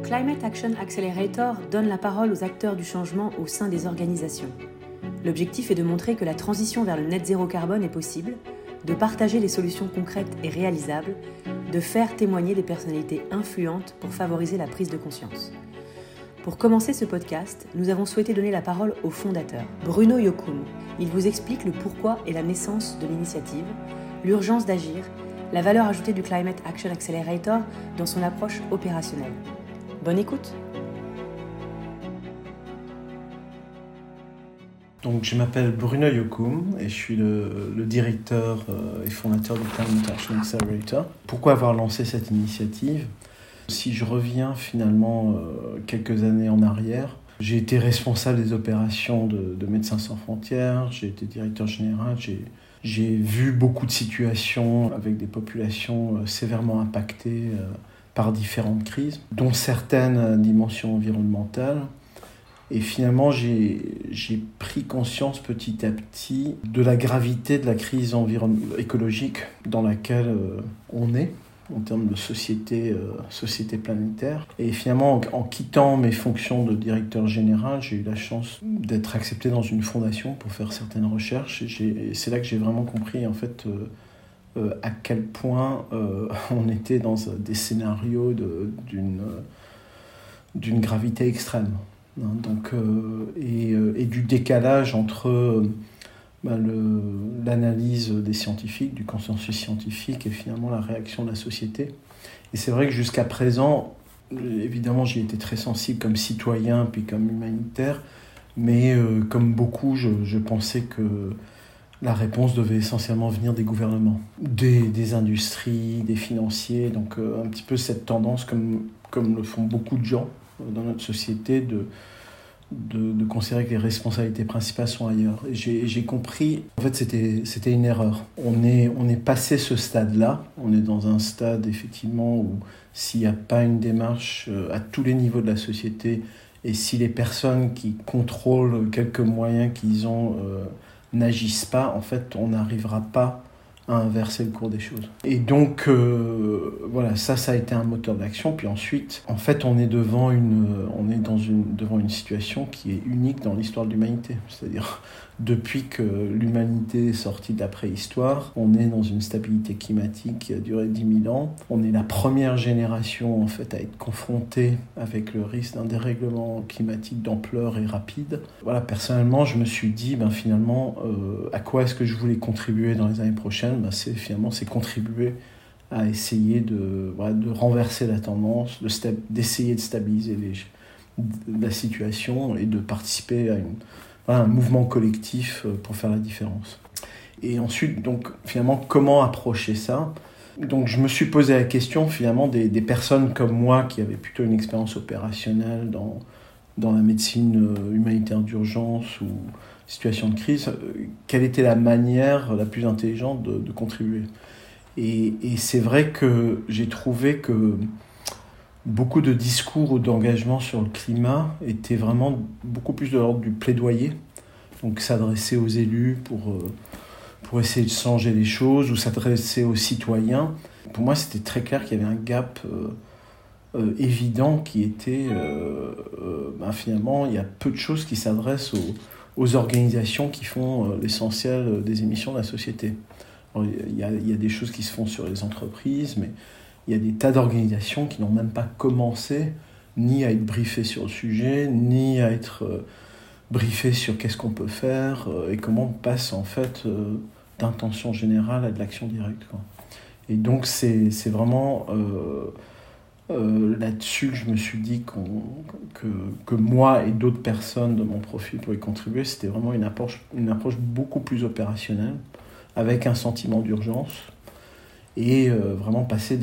Climate Action Accelerator donne la parole aux acteurs du changement au sein des organisations. L'objectif est de montrer que la transition vers le net zéro carbone est possible, de partager les solutions concrètes et réalisables, de faire témoigner des personnalités influentes pour favoriser la prise de conscience. Pour commencer ce podcast, nous avons souhaité donner la parole au fondateur, Bruno Yocum. Il vous explique le pourquoi et la naissance de l'initiative, l'urgence d'agir, la valeur ajoutée du Climate Action Accelerator dans son approche opérationnelle. Bonne écoute! Donc, je m'appelle Bruno Yocum et je suis le directeur et fondateur du Climate Action Accelerator. Pourquoi avoir lancé cette initiative ? Si je reviens finalement quelques années en arrière, j'ai été responsable des opérations de Médecins sans frontières, j'ai été directeur général, j'ai vu beaucoup de situations avec des populations sévèrement impactées par différentes crises, dont certaines dimensions environnementales. Et finalement, j'ai pris conscience petit à petit de la gravité de la crise écologique dans laquelle on est, en termes de société planétaire. Et finalement, en quittant mes fonctions de directeur général, j'ai eu la chance d'être accepté dans une fondation pour faire certaines recherches. Et c'est là que j'ai vraiment compris, en fait, à quel point on était dans des scénarios d'une gravité extrême. Donc, et du décalage entre l'analyse des scientifiques, du consensus scientifique et finalement la réaction de la société. Et c'est vrai que jusqu'à présent, évidemment, j'y étais très sensible comme citoyen puis comme humanitaire, mais comme beaucoup, je pensais que la réponse devait essentiellement venir des gouvernements, des industries, des financiers. Donc un petit peu cette tendance, comme le font beaucoup de gens dans notre société, de considérer que les responsabilités principales sont ailleurs. Et j'ai compris, en fait, c'était une erreur. On est passé ce stade-là. On est dans un stade, effectivement, où s'il n'y a pas une démarche à tous les niveaux de la société, et si les personnes qui contrôlent quelques moyens qu'ils ont n'agissent pas, en fait, on n'arrivera pas à inverser le cours des choses. Et donc, voilà, ça a été un moteur d'action. Puis ensuite, en fait, on est devant une situation qui est unique dans l'histoire de l'humanité. C'est-à-dire, depuis que l'humanité est sortie de la préhistoire, on est dans une stabilité climatique qui a duré 10 000 ans. On est la première génération, en fait, à être confrontée avec le risque d'un dérèglement climatique d'ampleur et rapide. Voilà, personnellement, je me suis dit, finalement, à quoi est-ce que je voulais contribuer dans les années prochaines ? C'est contribuer à essayer de renverser la tendance, d'essayer de stabiliser la situation et de participer à un mouvement collectif pour faire la différence. Et ensuite, donc, finalement, comment approcher ça ? Donc, je me suis posé la question, finalement, des personnes comme moi qui avaient plutôt une expérience opérationnelle dans la médecine humanitaire d'urgence ou situation de crise, quelle était la manière la plus intelligente de contribuer. Et c'est vrai que j'ai trouvé que beaucoup de discours ou d'engagement sur le climat étaient vraiment beaucoup plus de l'ordre du plaidoyer, donc s'adresser aux élus pour essayer de changer les choses, ou s'adresser aux citoyens. Pour moi, c'était très clair qu'il y avait un gap évident qui était, finalement, il y a peu de choses qui s'adressent aux organisations qui font l'essentiel des émissions de la société. Alors, il y a des choses qui se font sur les entreprises, mais il y a des tas d'organisations qui n'ont même pas commencé ni à être briefées sur le sujet, ni à être briefées sur qu'est-ce qu'on peut faire et comment on passe en fait d'intention générale à de l'action directe, quoi. Et donc c'est vraiment là-dessus que je me suis dit que moi et d'autres personnes de mon profil pouvaient contribuer. C'était vraiment une approche beaucoup plus opérationnelle, avec un sentiment d'urgence, et vraiment passer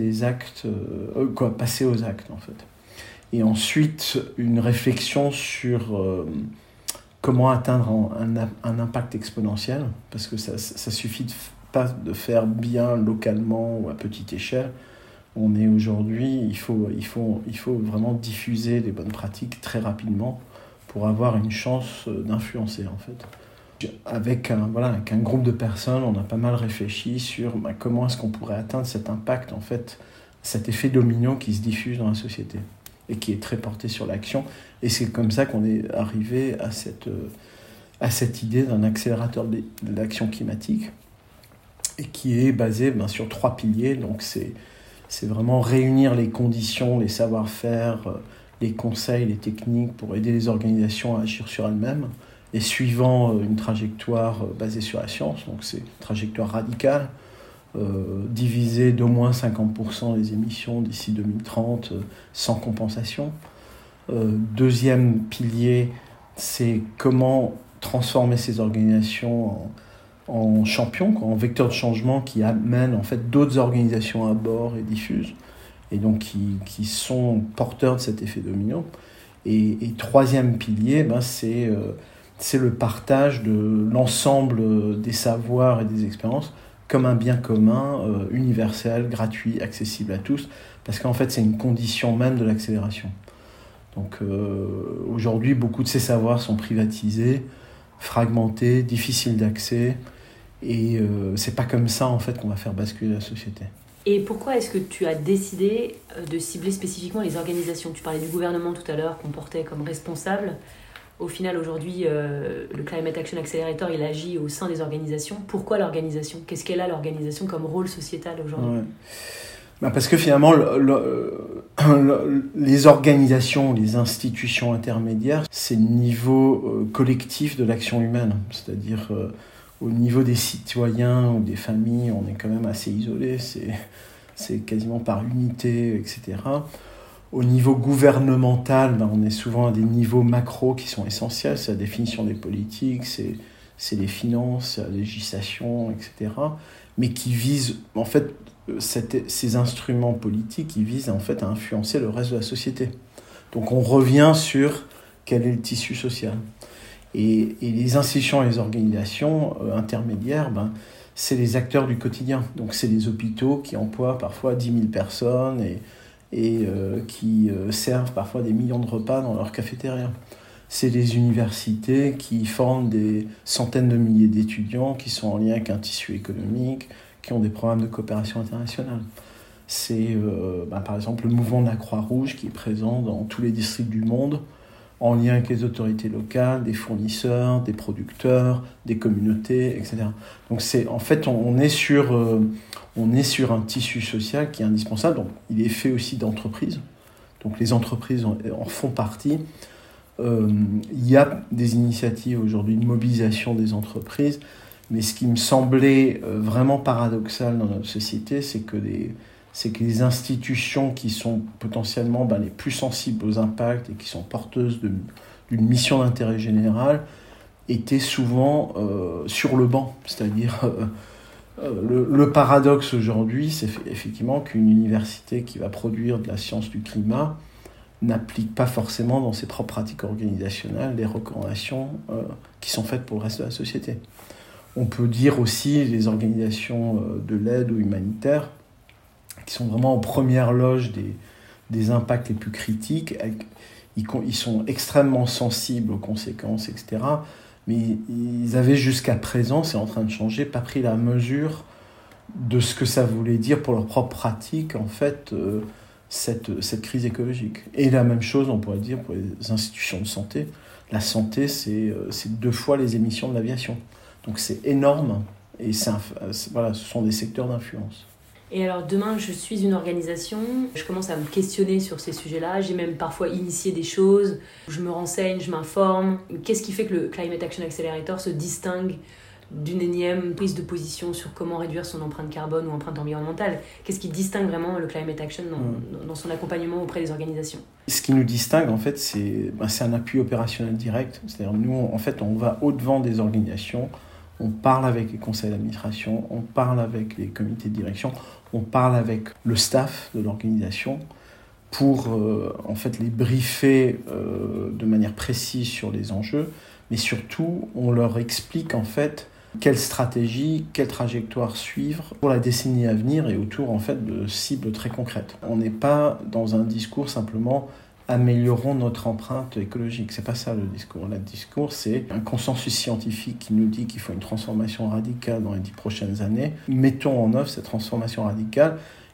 passer aux actes, en fait. Et ensuite, une réflexion sur comment atteindre un impact exponentiel, parce que ça suffit pas de faire bien localement ou à petite échelle. On est aujourd'hui, il faut vraiment diffuser les bonnes pratiques très rapidement pour avoir une chance d'influencer, en fait. Avec un groupe de personnes, on a pas mal réfléchi sur comment est-ce qu'on pourrait atteindre cet impact, en fait, cet effet domino qui se diffuse dans la société. et qui est très porté sur l'action. Et c'est comme ça qu'on est arrivé à cette idée d'un accélérateur de l'action climatique, et qui est basé sur 3 piliers. Donc c'est vraiment réunir les conditions, les savoir-faire, les conseils, les techniques pour aider les organisations à agir sur elles-mêmes, et suivant une trajectoire basée sur la science. Donc c'est une trajectoire radicale, diviser d'au moins 50% les émissions d'ici 2030 sans compensation. Deuxième pilier, c'est comment transformer ces organisations en champions, en vecteurs de changement qui amènent en fait d'autres organisations à bord et diffusent, et donc qui sont porteurs de cet effet domino. Et troisième pilier, c'est le partage de l'ensemble des savoirs et des expériences comme un bien commun, universel, gratuit, accessible à tous, parce qu'en fait c'est une condition même de l'accélération. Donc aujourd'hui, beaucoup de ces savoirs sont privatisés, fragmentés, difficiles d'accès, et c'est pas comme ça en fait qu'on va faire basculer la société. Et pourquoi est-ce que tu as décidé de cibler spécifiquement les organisations ? Tu parlais du gouvernement tout à l'heure qu'on portait comme responsable. Au final, aujourd'hui, le Climate Action Accelerator, il agit au sein des organisations. Pourquoi l'organisation ? Qu'est-ce qu'elle a, l'organisation, comme rôle sociétal aujourd'hui ? Parce que finalement, les organisations, les institutions intermédiaires, c'est le niveau collectif de l'action humaine. C'est-à-dire, au niveau des citoyens ou des familles, on est quand même assez isolé. C'est quasiment par unité, etc. Au niveau gouvernemental, on est souvent à des niveaux macro qui sont essentiels. C'est la définition des politiques, c'est les finances, la législation, etc. Mais qui visent, en fait, ces instruments politiques, qui visent en fait à influencer le reste de la société. Donc on revient sur quel est le tissu social. Et les institutions et les organisations intermédiaires, c'est les acteurs du quotidien. Donc c'est les hôpitaux qui emploient parfois 10 000 personnes et qui servent parfois des millions de repas dans leur cafétéria. C'est les universités qui forment des centaines de milliers d'étudiants qui sont en lien avec un tissu économique, qui ont des programmes de coopération internationale. C'est par exemple le mouvement de la Croix-Rouge qui est présent dans tous les districts du monde, en lien avec les autorités locales, des fournisseurs, des producteurs, des communautés, etc. Donc en fait, on est sur un tissu social qui est indispensable. Donc, il est fait aussi d'entreprises. Donc les entreprises en font partie. Il y a des initiatives aujourd'hui de mobilisation des entreprises, mais ce qui me semblait vraiment paradoxal dans notre société, c'est que les institutions qui sont potentiellement les plus sensibles aux impacts et qui sont porteuses d'une mission d'intérêt général étaient souvent sur le banc. C'est-à-dire, le paradoxe aujourd'hui, c'est effectivement qu'une université qui va produire de la science du climat n'applique pas forcément dans ses propres pratiques organisationnelles les recommandations qui sont faites pour le reste de la société. On peut dire aussi les organisations de l'aide ou humanitaires qui sont vraiment en première loge des impacts les plus critiques. Ils sont extrêmement sensibles aux conséquences, etc. Mais ils avaient jusqu'à présent, c'est en train de changer, pas pris la mesure de ce que ça voulait dire pour leurs propres pratiques, en fait, cette crise écologique. Et la même chose, on pourrait dire, pour les institutions de santé. La santé, c'est 2 fois les émissions de l'aviation. Donc c'est énorme, et ce sont des secteurs d'influence. Et alors demain, je suis une organisation, je commence à me questionner sur ces sujets-là, j'ai même parfois initié des choses, je me renseigne, je m'informe. Qu'est-ce qui fait que le Climate Action Accelerator se distingue d'une énième prise de position sur comment réduire son empreinte carbone ou empreinte environnementale ? Qu'est-ce qui distingue vraiment le Climate Action dans son accompagnement auprès des organisations ? Ce qui nous distingue, en fait, c'est un appui opérationnel direct. C'est-à-dire, nous, en fait, on va au-devant des organisations, on parle avec les conseils d'administration, on parle avec les comités de direction, on parle avec le staff de l'organisation pour en fait les briefer de manière précise sur les enjeux, mais surtout on leur explique en fait quelle stratégie, quelle trajectoire suivre pour la décennie à venir et autour en fait de cibles très concrètes. On n'est pas dans un discours simplement améliorons notre empreinte écologique. C'est pas ça le discours. Le discours, c'est un consensus scientifique qui nous dit qu'il faut une transformation radicale dans les 10 prochaines années. Mettons en œuvre cette transformation radicale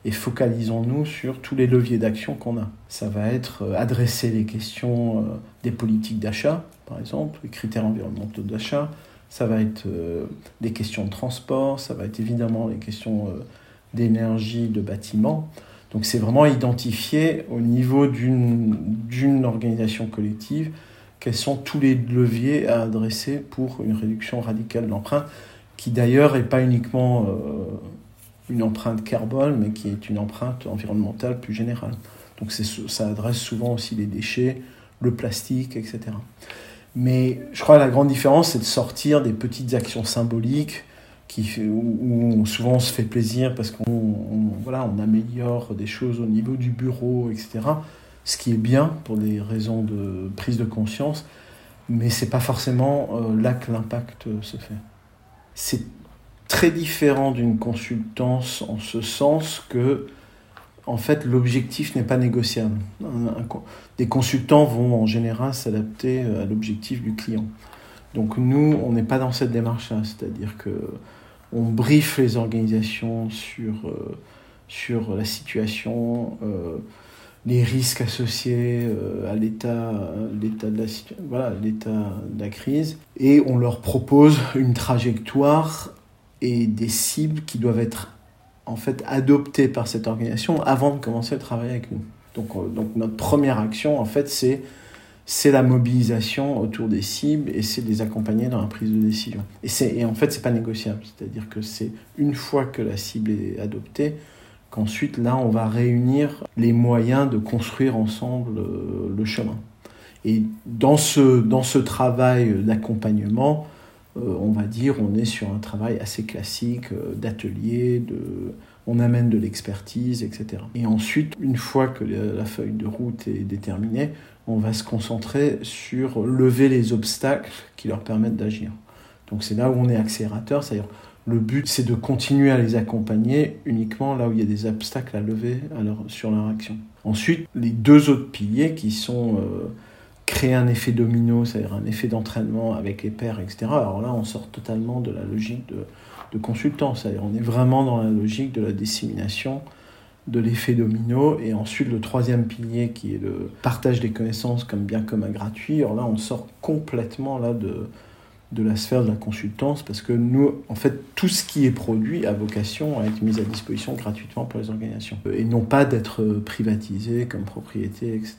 et focalisons-nous sur tous les leviers d'action qu'on a. Ça va être adresser les questions des politiques d'achat, par exemple, les critères environnementaux d'achat, ça va être des questions de transport, ça va être évidemment les questions d'énergie, de bâtiment. Donc c'est vraiment identifier au niveau d'une organisation collective quels sont tous les leviers à adresser pour une réduction radicale de l'empreinte, qui d'ailleurs n'est pas uniquement une empreinte carbone, mais qui est une empreinte environnementale plus générale. Donc ça adresse souvent aussi les déchets, le plastique, etc. Mais je crois que la grande différence, c'est de sortir des petites actions symboliques où souvent on se fait plaisir parce qu'on améliore des choses au niveau du bureau, etc. Ce qui est bien pour des raisons de prise de conscience, mais ce n'est pas forcément là que l'impact se fait. C'est très différent d'une consultance en ce sens que, en fait, l'objectif n'est pas négociable. Des consultants vont en général s'adapter à l'objectif du client. Donc nous, on n'est pas dans cette démarche-là, c'est-à-dire qu'on briefe les organisations sur la situation, les risques associés à l'état de la crise, et on leur propose une trajectoire et des cibles qui doivent être en fait adoptées par cette organisation avant de commencer le travail avec nous. Donc notre première action, en fait, c'est la mobilisation autour des cibles et c'est de les accompagner dans la prise de décision. Et en fait, c'est pas négociable. C'est-à-dire que c'est une fois que la cible est adoptée, qu'ensuite, là, on va réunir les moyens de construire ensemble le chemin. Et dans ce travail d'accompagnement, on va dire, on est sur un travail assez classique d'atelier, on amène de l'expertise, etc. Et ensuite, une fois que la feuille de route est déterminée, on va se concentrer sur lever les obstacles qui leur permettent d'agir. Donc c'est là où on est accélérateur, c'est-à-dire le but, c'est de continuer à les accompagner uniquement là où il y a des obstacles à lever sur leur action. Ensuite, les deux autres piliers qui sont créer un effet domino, c'est-à-dire un effet d'entraînement avec les pairs, etc. Alors là, on sort totalement de la logique de consultant, c'est-à-dire on est vraiment dans la logique de la dissémination de l'effet domino. Et ensuite, le troisième pilier qui est le partage des connaissances comme bien commun gratuit. Alors là, on sort complètement là de la sphère de la consultance, parce que nous, en fait, tout ce qui est produit a vocation à être mis à disposition gratuitement pour les organisations, et non pas d'être privatisé comme propriété, etc.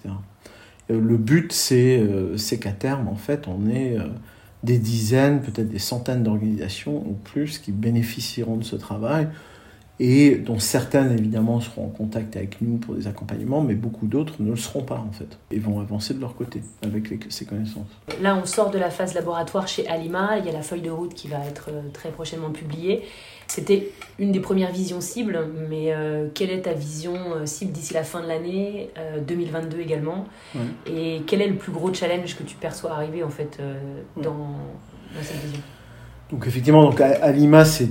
Le but, c'est qu'à terme, en fait, on ait des dizaines, peut-être des centaines d'organisations ou plus qui bénéficieront de ce travail, et dont certaines, évidemment, seront en contact avec nous pour des accompagnements, mais beaucoup d'autres ne le seront pas, en fait, et vont avancer de leur côté avec ces connaissances. Là, on sort de la phase laboratoire chez Alima, il y a la feuille de route qui va être très prochainement publiée. C'était une des premières visions cibles, mais quelle est ta vision cible d'ici la fin de l'année, 2022 également, et quel est le plus gros challenge que tu perçois arriver, en fait, dans cette vision ? Donc effectivement, Alima, c'est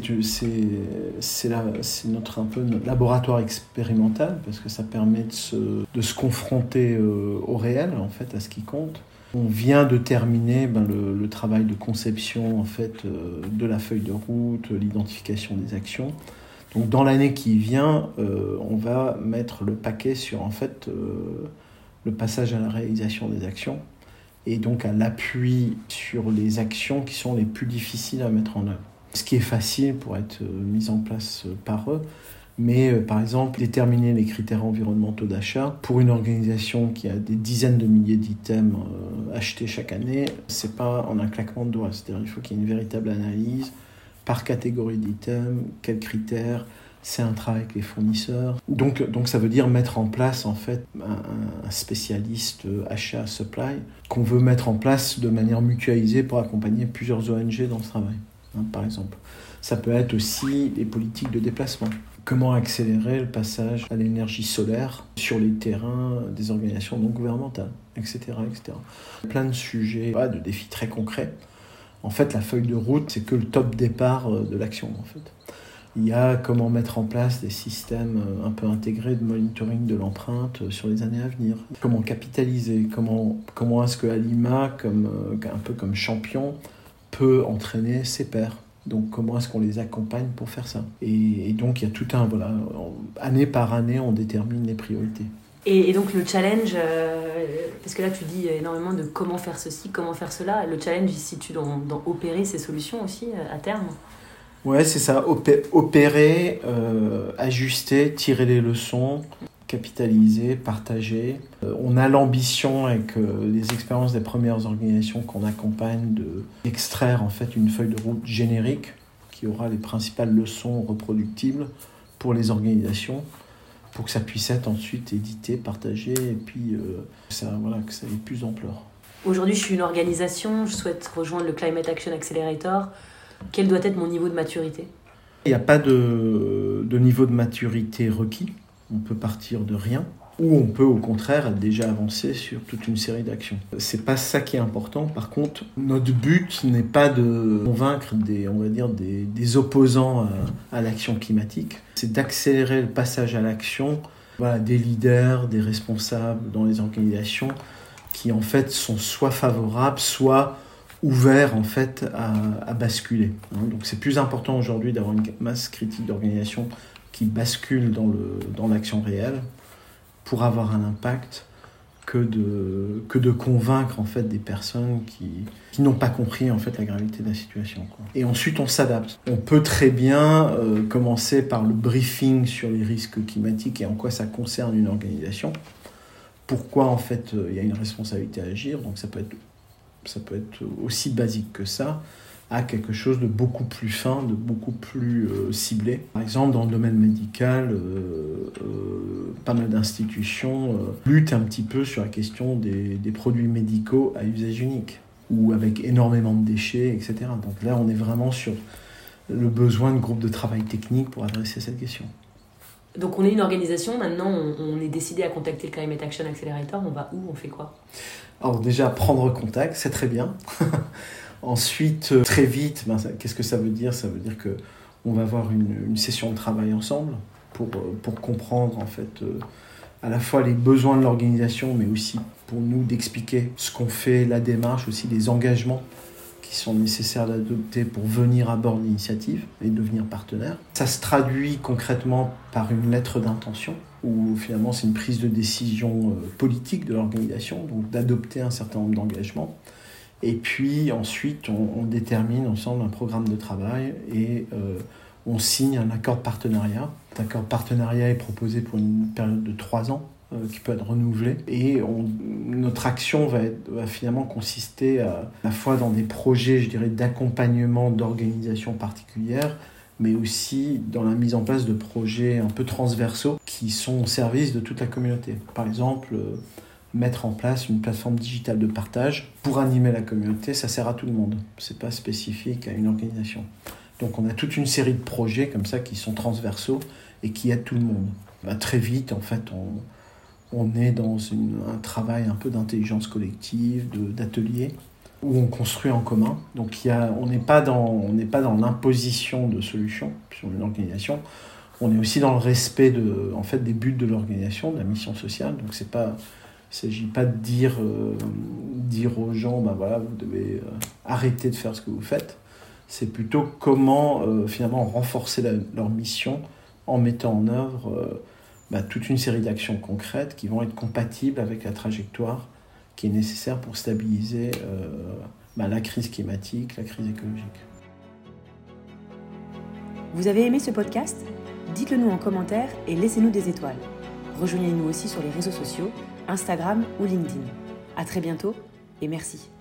notre laboratoire expérimental, parce que ça permet de se confronter au réel, en fait, à ce qui compte. On vient de terminer le travail de conception, en fait, de la feuille de route, l'identification des actions. Donc dans l'année qui vient, on va mettre le paquet sur, en fait, le passage à la réalisation des actions, et donc à l'appui sur les actions qui sont les plus difficiles à mettre en œuvre. Ce qui est facile pour être mis en place par eux, mais par exemple, déterminer les critères environnementaux d'achat pour une organisation qui a des dizaines de milliers d'items achetés chaque année, c'est pas en un claquement de doigts. C'est-à-dire qu'il faut qu'il y ait une véritable analyse par catégorie d'items, quels critères. C'est un travail avec les fournisseurs. Donc ça veut dire mettre en place, en fait, un spécialiste achat supply qu'on veut mettre en place de manière mutualisée pour accompagner plusieurs ONG dans ce travail, par exemple. Ça peut être aussi les politiques de déplacement. Comment accélérer le passage à l'énergie solaire sur les terrains des organisations non gouvernementales, etc., etc. Plein de sujets, de défis très concrets. En fait, la feuille de route, c'est que le top départ de l'action, en fait. Il y a comment mettre en place des systèmes un peu intégrés de monitoring de l'empreinte sur les années à venir. Comment capitaliser, comment est-ce que Alima, un peu comme champion, peut entraîner ses pairs. Donc comment est-ce qu'on les accompagne pour faire ça ? Et donc il y a tout un, année par année, on détermine les priorités. Et donc le challenge, parce que là tu dis énormément de comment faire ceci, comment faire cela, le challenge il se situe dans opérer ces solutions aussi à terme. Ouais, c'est ça, opérer, ajuster, tirer les leçons, capitaliser, partager. On a l'ambition avec les expériences des premières organisations qu'on accompagne d'extraire en fait une feuille de route générique qui aura les principales leçons reproductibles pour les organisations pour que ça puisse être ensuite édité, partagé et puis que ça ait plus d'ampleur. Aujourd'hui, je suis une organisation, je souhaite rejoindre le Climate Action Accelerator. Quel doit être mon niveau de maturité ? Il n'y a pas de niveau de maturité requis. On peut partir de rien, ou on peut au contraire déjà avancer sur toute une série d'actions. C'est pas ça qui est important. Par contre, notre but n'est pas de convaincre des opposants à l'action climatique. C'est d'accélérer le passage à l'action des leaders, des responsables dans les organisations qui en fait sont soit favorables, soit ouverts en fait à basculer. Donc c'est plus important aujourd'hui d'avoir une masse critique d'organisations qui basculent dans l'action réelle pour avoir un impact que de convaincre en fait des personnes qui n'ont pas compris en fait la gravité de la situation, quoi. Et ensuite on s'adapte. On peut très bien commencer par le briefing sur les risques climatiques et en quoi ça concerne une organisation. Pourquoi en fait il y a une responsabilité à agir. Donc ça peut être aussi basique que ça, à quelque chose de beaucoup plus fin, de beaucoup plus ciblé. Par exemple, dans le domaine médical, pas mal d'institutions luttent un petit peu sur la question des produits médicaux à usage unique, ou avec énormément de déchets, etc. Donc là, on est vraiment sur le besoin de groupes de travail technique pour adresser cette question. Donc on est une organisation, maintenant on est décidé à contacter le Climate Action Accelerator, on va où, on fait quoi ? Alors déjà, prendre contact, c'est très bien. Ensuite, très vite, qu'est-ce que ça veut dire ? Ça veut dire qu'on va avoir une session de travail ensemble pour comprendre en fait à la fois les besoins de l'organisation, mais aussi pour nous d'expliquer ce qu'on fait, la démarche, aussi les engagements qui sont nécessaires d'adopter pour venir à bord de l'initiative et devenir partenaire. Ça se traduit concrètement par une lettre d'intention, où finalement c'est une prise de décision politique de l'organisation, donc d'adopter un certain nombre d'engagements. Et puis ensuite, on détermine ensemble un programme de travail et on signe un accord de partenariat. Cet accord de partenariat est proposé pour une période de 3 ans qui peut être renouvelée. Et notre action va finalement consister à la fois dans des projets, je dirais, d'accompagnement d'organisations particulières, mais aussi dans la mise en place de projets un peu transversaux qui sont au service de toute la communauté. Par exemple, mettre en place une plateforme digitale de partage pour animer la communauté, ça sert à tout le monde. C'est pas spécifique à une organisation. Donc on a toute une série de projets comme ça qui sont transversaux et qui aident tout le monde. Très vite, en fait, on est dans un travail un peu d'intelligence collective, d'atelier, où on construit en commun. Donc on n'est pas dans l'imposition de solutions sur une organisation. On est aussi dans le respect des buts de l'organisation, de la mission sociale. Donc il ne s'agit pas de dire aux gens, vous devez arrêter de faire ce que vous faites. C'est plutôt comment finalement renforcer leur mission en mettant en œuvre toute une série d'actions concrètes qui vont être compatibles avec la trajectoire qui est nécessaire pour stabiliser la crise climatique, la crise écologique. Vous avez aimé ce podcast ? Dites-le nous en commentaire et laissez-nous des étoiles. Rejoignez-nous aussi sur les réseaux sociaux, Instagram ou LinkedIn. À très bientôt et merci.